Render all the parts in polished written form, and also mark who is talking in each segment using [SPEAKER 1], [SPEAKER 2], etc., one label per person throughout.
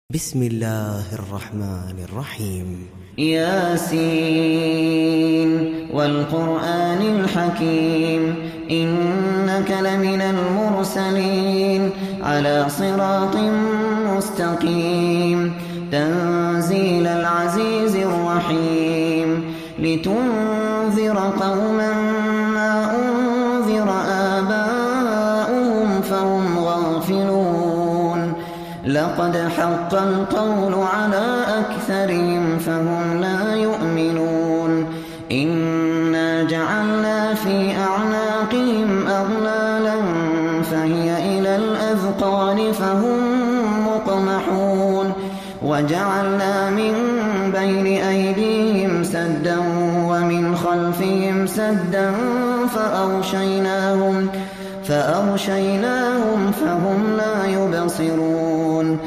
[SPEAKER 1] بسم الله الرحمن الرحيم.
[SPEAKER 2] ياسين والقرآن الحكيم إنك لمن المرسلين على صراط مستقيم تنزيل العزيز الرحيم لتنذر قوما ما أنذر آباؤهم فهم غافلون لقد حق القول على أكثرهم فهم لا يؤمنون إنا جعلنا في أعناقهم أغلالا فهي إلى الأذقان فهم مقمحون وجعلنا من بين أيديهم سدا ومن خلفهم سدا فأغشيناهم فهم لا يبصرون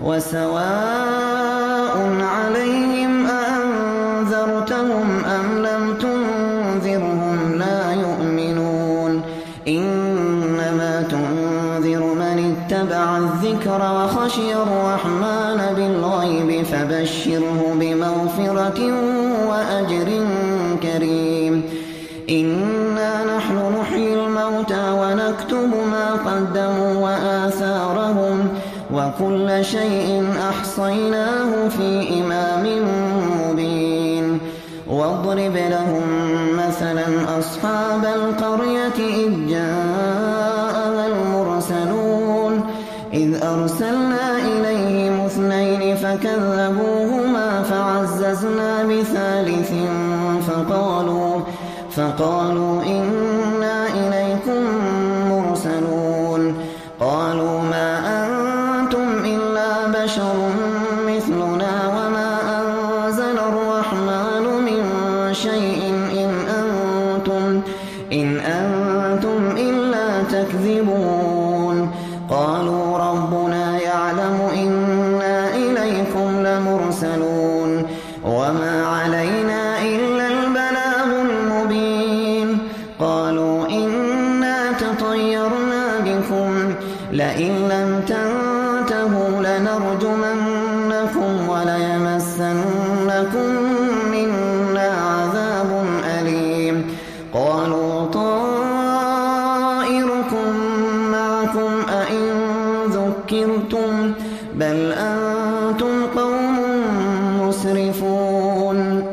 [SPEAKER 2] وسواء عليهم أأنذرتهم أم لم تنذرهم لا يؤمنون إنما تنذر من اتبع الذكر وخشي الرحمن بالغيب فبشره بمغفرة وأجر كريم إنا نحن نحيي الموتى ونكتب ما قدموا وآثارهم وكل شيء أحصيناه في إمام مبين واضرب لهم مثلا أصحاب القرية إذ جاءها المرسلون إذ أرسلنا إليهم اثنين فكذبوهما فعززنا بثالث فقالوا إنا إليكم مرسلون قالوا ما أنتم إلا بشر مثلنا وما أنزل الرحمن من شيء إن أنتم إلا تكذبون قالوا ربنا يعلم إنا إليكم لمرسلون وما علينا إلا البلاغ المبين قالوا إنا تطيرنا بكم لئن لم تنتهوا لنرجمنكم وليمسنكم منا عذاب أليم قالوا طائركم معكم أئن ذكرتم بل أنتم قوم مسرفون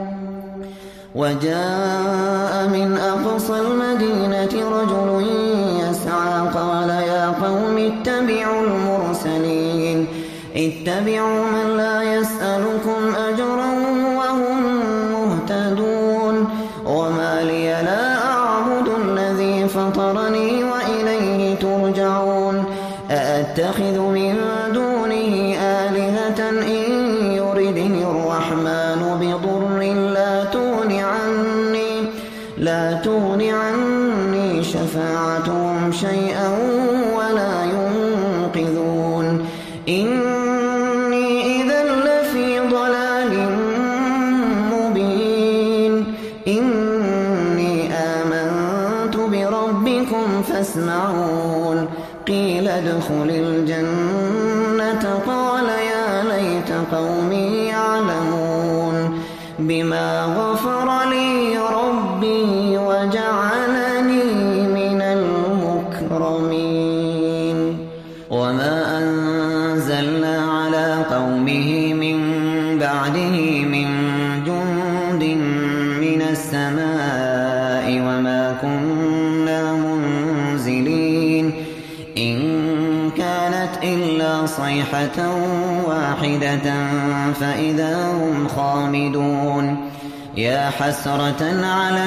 [SPEAKER 2] وجاء من أقصى المدينة رجل يسعى قال يا قوم اتبعوا المرسلين اتبعوا من لا يسألكم أجرا وهم مهتدون وما لي لا أعبد الذي فطرني وإليه ترجعون أأتخذ من دونه آلهة إن يردني الرحمن بضر لا تغن عني شفاعتهم شيئا ولا ينقذون إني إذا لفي ضلال مبين إني آمنت بربكم فاسمعون قيل ادخل الجنة قال يا ليت قومي يعلمون بما غفر لي ربي وجعلني من المكرمين وما أنزلنا على قومه من بعده من جند من السماء وما كنا منزلين إن كانت إلا صيحة واحدة فإذا هم خامدون يا حسرة على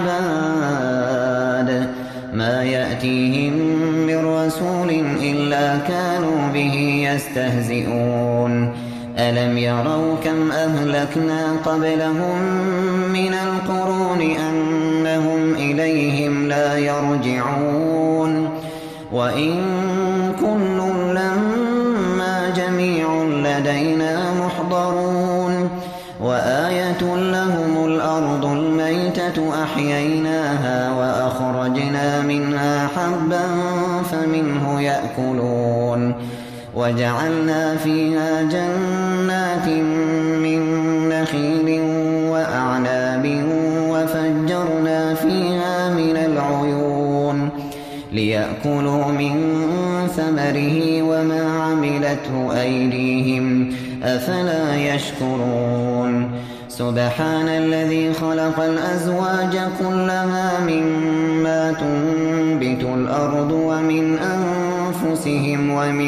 [SPEAKER 2] العباد ما يأتيهم من رسول إلا كانوا به يستهزئون ألم يروا كم أهلكنا قبلهم من القرون أنهم إليهم لا يرجعون وإن كل لما جميع لدينا محضرون وآية لهم الأرض الميتة أحييناها وأخرجنا منها حبا فمنه يأكلون وجعلنا فيها جنات من نخيل وأعناب وفجرنا فيها من العيون ليأكلوا من ثمره وما عملته أيديهم أفلا يشكرون سبحان الذي خلق الأزواج كلها مما تنبت الأرض ومن أنفسهم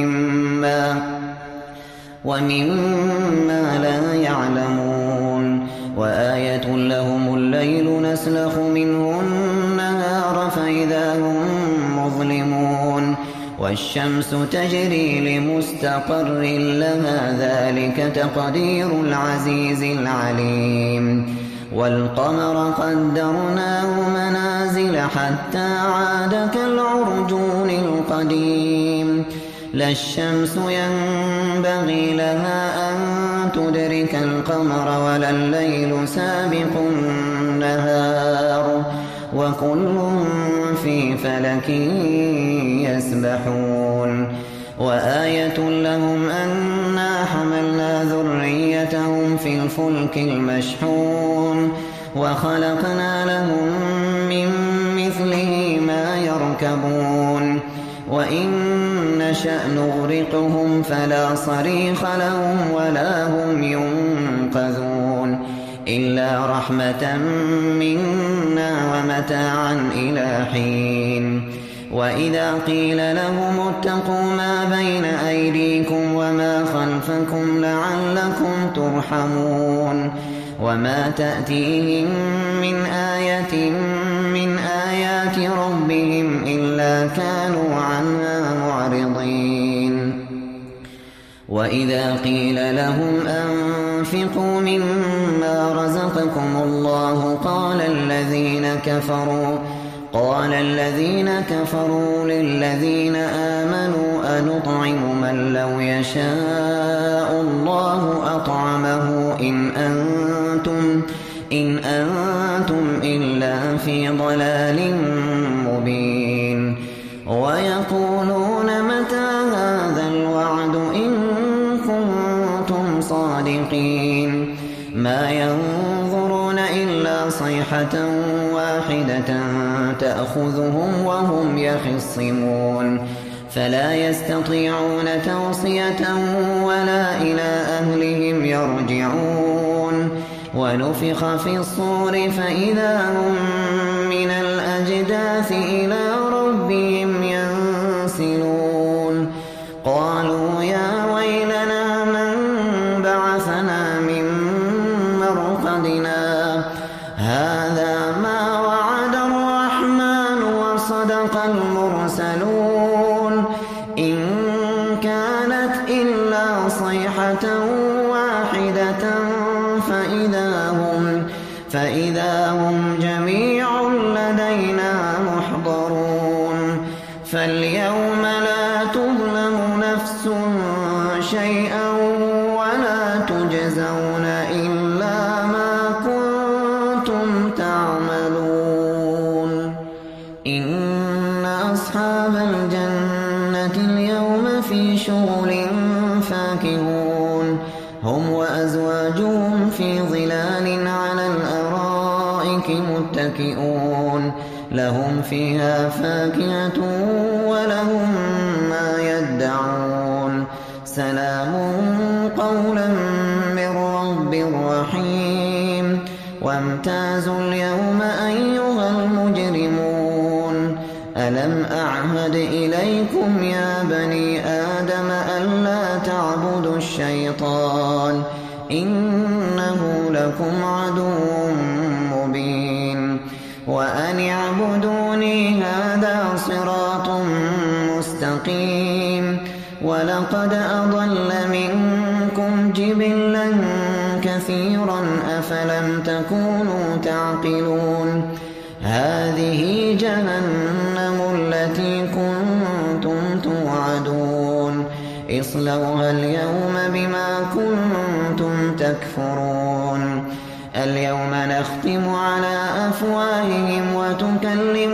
[SPEAKER 2] ومما لا يعلمون وآية لهم الليل نسلخ منه النهار فإذا هم مظلمون والشمس تجري لمستقر لها ذلك تقدير العزيز العليم والقمر قدرناه منازل حتى عاد كالعرجون القديم لا الشمس ينبغي لها أن تدرك القمر ولا الليل سابق النهار وكل في فلك يسبحون وآية لهم أنا حملنا ذريتهم في الفلك المشحون وخلقنا لهم من مثله ما يركبون وإن نشأ نغرقهم فلا صريخ لهم ولا هم ينقذون إلا رحمة منا ومتاعا إلى حين وإذا قيل لهم اتقوا ما بين أيديكم وما خلفكم لعلكم ترحمون وما تأتيهم من آية من آيات ربهم إلا كانوا عنها معرضين وإذا قيل لهم أنفقوا مما رزقكم الله قال الذين كفروا للذين آمنوا أنطعم من لو يشاء الله أطعمه إن أنتم إلا في ضلال مبين ويقولون متى هذا الوعد إن كنتم صادقين ما ينظرون إلا صيحة واحدة تأخذهم وهم يخصمون فلا يستطيعون توصية ولا إلى أهلهم يرجعون ونفخ في الصور فإذا هم من الأجداث إلى ربهم ينسلون قالوا يا ويلنا من بعثنا من مرقدنا هذا ما وعد الرحمن وصدق المرسلون إن كانت إلا صيحة واحدة فإذا هم جميع لدينا محضرون فاليوم لا تظلم نفس شيئا ولا تجزون إلا ما كنتم تعملون إن أصحاب الجنة اليوم في شغل فاكهون هم وأزواجهم في ظلال على الأرائك متكئون لهم فيها فاكهة ولهم ما يدعون سلام قولا من رب رحيم وامتازوا اليوم أيها المجرمون ألم أعهد إليكم يا بني آدم ألا تعبدوا الشيطان إنه لكم عدو مبين وأن اعبدوني هذا صراط مستقيم ولقد أضل منكم جبلا كثيرا أفلم تكونوا تعقلون هذه جهنم التي كنتم توعدون اصلوها اليوم بما كنتم تكفرون اليوم نختم على أفواههم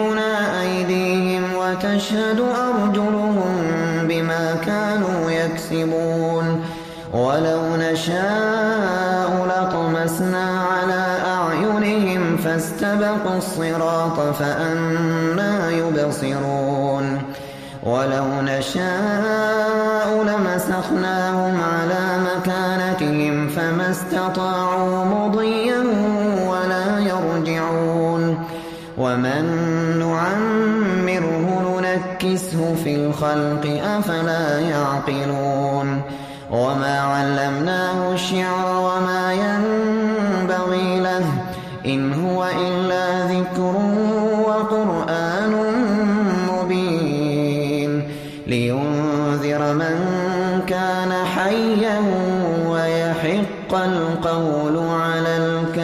[SPEAKER 2] وتكلمنا أيديهم وتشهد أرجلهم بما كانوا يكسبون ولو نشاء لطمسنا على أعينهم فاستبقوا الصراط فأنى يبصرون ولو نشاء لمسخناهم على مكانتهم فما استطاعوا مضيا ولا يرجعون ومن نعمره ننكسه في الخلق أفلا يعقلون وما علمناه الشعر وما ينبغي له إن هو إلا ذكر وقرآن مبين لينذر من كان حيا ويحق القول على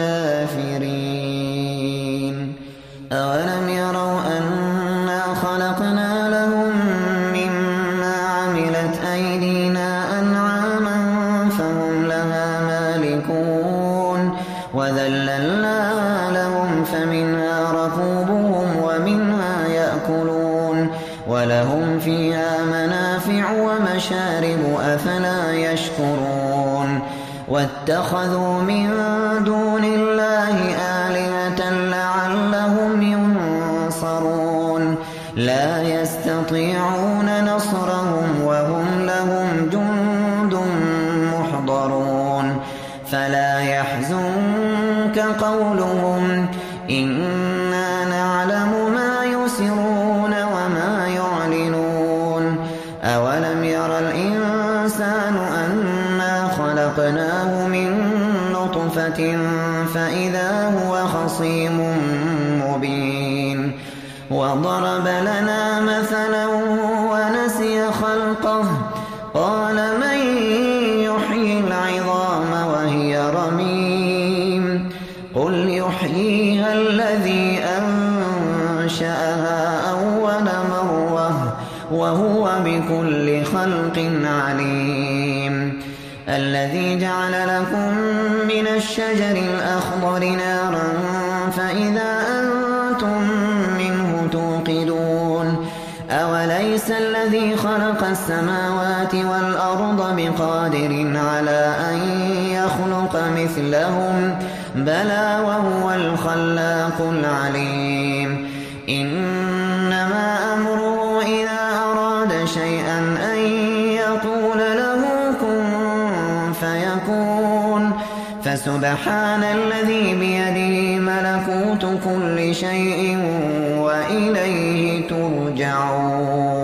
[SPEAKER 2] الكافرين أولم يروا أنا خلقنا لهم مما عملت أيدينا أنعاما فهم لها مالكون وذللناها لهم فمنها ركوبهم ومنها يأكلون ولهم فيها منافع ومشارب أفلا يشكرون واتخذوا من دون الله آلهة لعلهم ينصرون لا يستطيعون نصرهم وهم لهم جند محضرون فلا يحزنك قولهم إنا نعلم ما يسرون وما يعلنون أولم ير الإنسان أنا خلقناه من نطفة فإذا هو خصيم مبين وضرب لنا مثلا ونسي خلقه قال من يحيي العظام وهي رميم قل يحييها الذي أنشأها أول مرة وهو بكل خلق عليم الذي جعل لكم من الشجر الأخضر نارا فإذا أنتم منه توقدون أوليس الذي خلق السماوات والأرض بقادر على أن يخلق مثلهم بلى وهو الخلاق العليم إنما أمره إذا أراد شيئا أن يقول له كن فيكون فسبحان الذي بيده ملكوت كل شيء وإليه ترجعون